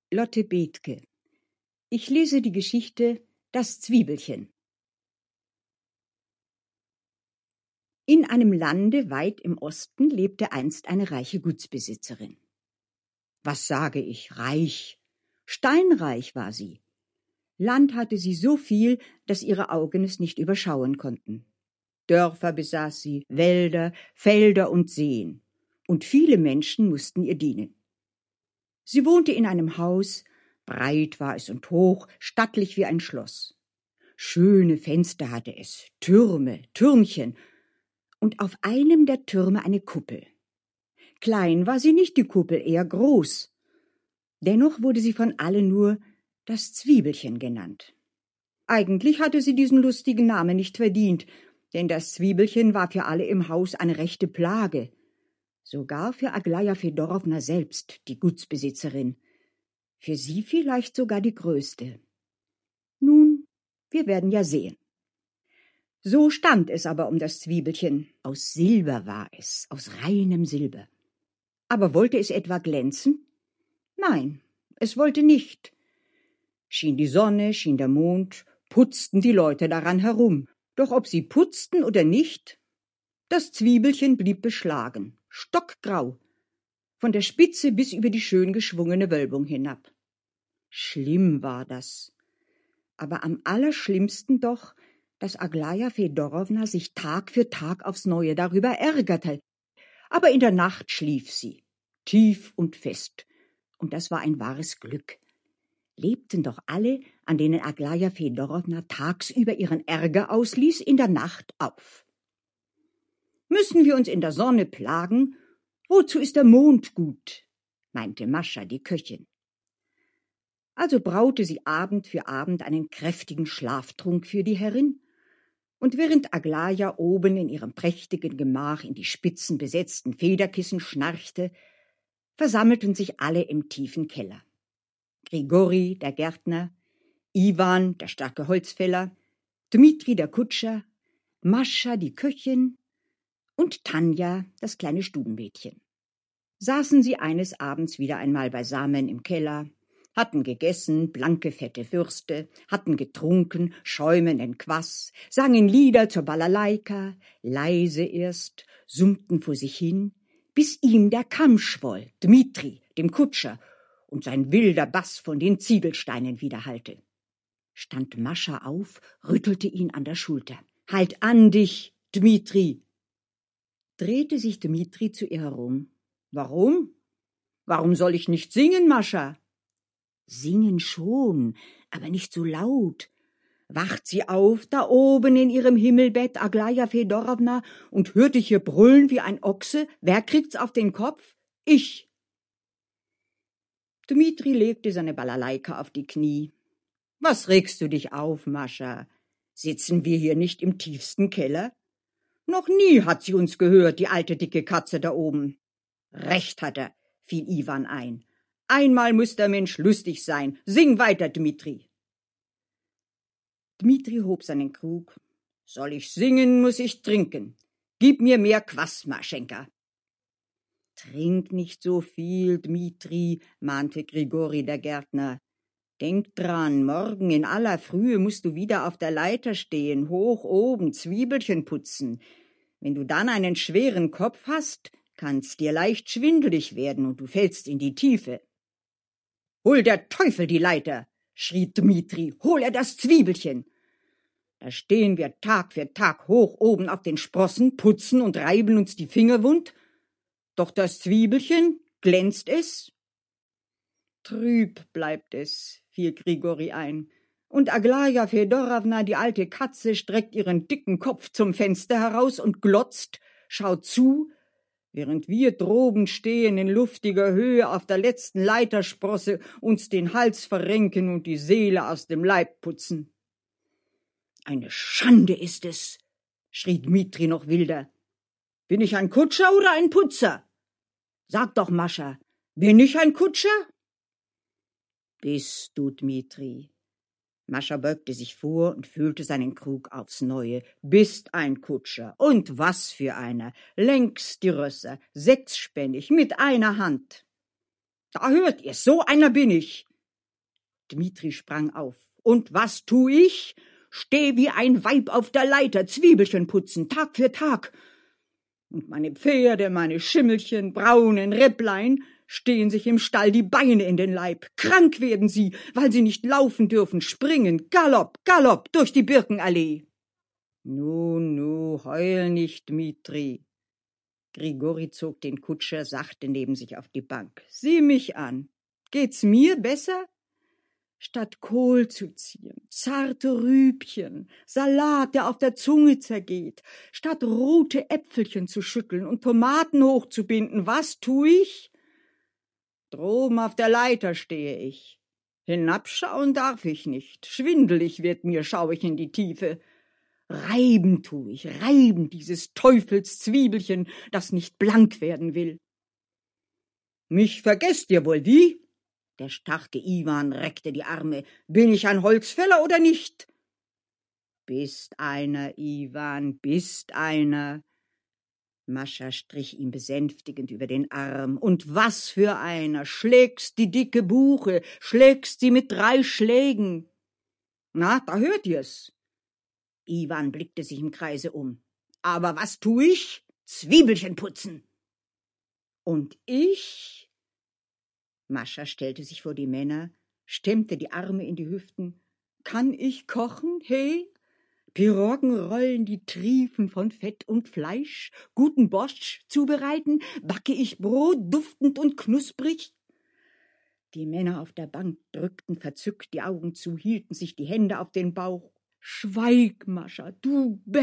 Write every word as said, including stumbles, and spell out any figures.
Lotte Bethke. Ich lese die Geschichte Das Zwiebelchen. In einem Lande weit im Osten lebte einst eine reiche Gutsbesitzerin. Was sage ich, reich? Steinreich war sie. Land hatte sie so viel, dass ihre Augen es nicht überschauen konnten. Dörfer besaß sie, Wälder, Felder und Seen. Und viele Menschen mussten ihr dienen. Sie wohnte in einem Haus, breit war es und hoch, stattlich wie ein Schloss. Schöne Fenster hatte es, Türme, Türmchen, und auf einem der Türme eine Kuppel. Klein war sie nicht, die Kuppel, eher groß. Dennoch wurde sie von allen nur das Zwiebelchen genannt. Eigentlich hatte sie diesen lustigen Namen nicht verdient, denn das Zwiebelchen war für alle im Haus eine rechte Plage. Sogar für Aglaja Fedorowna selbst, die Gutsbesitzerin. Für sie vielleicht sogar die größte. Nun, wir werden ja sehen. So stand es aber um das Zwiebelchen. Aus Silber war es, aus reinem Silber. Aber wollte es etwa glänzen? Nein, es wollte nicht. Schien die Sonne, schien der Mond, putzten die Leute daran herum. Doch ob sie putzten oder nicht, das Zwiebelchen blieb beschlagen, stockgrau, von der Spitze bis über die schön geschwungene Wölbung hinab. Schlimm war das. Aber am allerschlimmsten doch, dass Aglaja Fedorowna sich Tag für Tag aufs Neue darüber ärgerte. Aber in der Nacht schlief sie, tief und fest. Und das war ein wahres Glück. Lebten doch alle, an denen Aglaja Fedorowna tagsüber ihren Ärger ausließ, in der Nacht auf. Müssen wir uns in der Sonne plagen? Wozu ist der Mond gut? Meinte Mascha, die Köchin. Also braute sie Abend für Abend einen kräftigen Schlaftrunk für die Herrin, und während Aglaja oben in ihrem prächtigen Gemach in die spitzenbesetzten Federkissen schnarchte, versammelten sich alle im tiefen Keller. Grigori, der Gärtner, Iwan, der starke Holzfäller, Dmitri, der Kutscher, Mascha, die Köchin und Tanja, das kleine Stubenmädchen. Saßen sie eines Abends wieder einmal beisammen im Keller, hatten gegessen, blanke, fette Würste, hatten getrunken, schäumenden Kvass, sangen Lieder zur Balalaika, leise erst, summten vor sich hin, bis ihm der Kamm schwoll, Dmitri, dem Kutscher, und sein wilder Bass von den Ziegelsteinen widerhallte. Stand Mascha auf, rüttelte ihn an der Schulter. »Halt an dich, Dmitri!« Drehte sich Dmitri zu ihr herum. »Warum? Warum soll ich nicht singen, Mascha?« »Singen schon, aber nicht so laut. Wacht sie auf, da oben in ihrem Himmelbett, Aglaja Fedorowna, und hört dich hier brüllen wie ein Ochse? Wer kriegt's auf den Kopf? Ich!« Dmitri legte seine Balalaika auf die Knie. »Was regst du dich auf, Mascha? Sitzen wir hier nicht im tiefsten Keller? Noch nie hat sie uns gehört, die alte dicke Katze da oben.« »Recht hat er«, fiel Iwan ein. »Einmal muss der Mensch lustig sein. Sing weiter, Dmitri.« Dmitri hob seinen Krug. »Soll ich singen, muss ich trinken. Gib mir mehr Kvass, Maschenka.« »Trink nicht so viel, Dmitri«, mahnte Grigori, der Gärtner. »Denk dran, morgen in aller Frühe musst du wieder auf der Leiter stehen, hoch oben, Zwiebelchen putzen. Wenn du dann einen schweren Kopf hast, kann's dir leicht schwindelig werden und du fällst in die Tiefe.« »Hol der Teufel die Leiter«, schrie Dmitri, »hol er das Zwiebelchen. Da stehen wir Tag für Tag hoch oben auf den Sprossen, putzen und reiben uns die Finger wund. Doch das Zwiebelchen, glänzt es?« »Trüb bleibt es«, fiel Grigori ein. »Und Aglaja Fedorowna, die alte Katze, streckt ihren dicken Kopf zum Fenster heraus und glotzt, schaut zu, während wir droben stehen in luftiger Höhe auf der letzten Leitersprosse, uns den Hals verrenken und die Seele aus dem Leib putzen.« »Eine Schande ist es«, schrie Dmitri noch wilder. »Bin ich ein Kutscher oder ein Putzer? Sag doch, Mascha, bin ich ein Kutscher?« »Bist du, Dmitri.« Mascha beugte sich vor und füllte seinen Krug aufs Neue. »Bist ein Kutscher. Und was für einer. Längst die Rösser, sechsspännig, mit einer Hand.« »Da hört ihr, so einer bin ich«, Dmitri sprang auf. Und was tu ich? Steh wie ein Weib auf der Leiter, Zwiebelchen putzen, Tag für Tag. Und meine Pferde, meine Schimmelchen, braunen Ripplein, stehen sich im Stall die Beine in den Leib. Krank werden sie, weil sie nicht laufen dürfen, springen, Galopp, Galopp durch die Birkenallee. Nu, nu, heul nicht, Dmitri. Grigori zog den Kutscher sachte neben sich auf die Bank. Sieh mich an. Geht's mir besser? Statt Kohl zu ziehen, zarte Rübchen, Salat, der auf der Zunge zergeht, statt rote Äpfelchen zu schütteln und Tomaten hochzubinden, was tu ich? Droben auf der Leiter stehe ich. Hinabschauen darf ich nicht, schwindelig wird mir, schau ich in die Tiefe. Reiben tu ich, reiben dieses Teufels Zwiebelchen, das nicht blank werden will. Mich vergesst ihr wohl, wie? Der starke Iwan reckte die Arme. Bin ich ein Holzfäller oder nicht? Bist einer, Iwan, bist einer. Mascha strich ihm besänftigend über den Arm. Und was für einer! Schlägst die dicke Buche, schlägst sie mit drei Schlägen. Na, da hört ihr's. Iwan blickte sich im Kreise um. Aber was tu ich? Zwiebelchen putzen. Und ich? Mascha stellte sich vor die Männer, stemmte die Arme in die Hüften. Kann ich kochen, he? Piroggen rollen, die triefen von Fett und Fleisch, guten Borscht zubereiten, backe ich Brot duftend und knusprig? Die Männer auf der Bank drückten verzückt die Augen zu, hielten sich die Hände auf den Bauch. Schweig, Mascha, du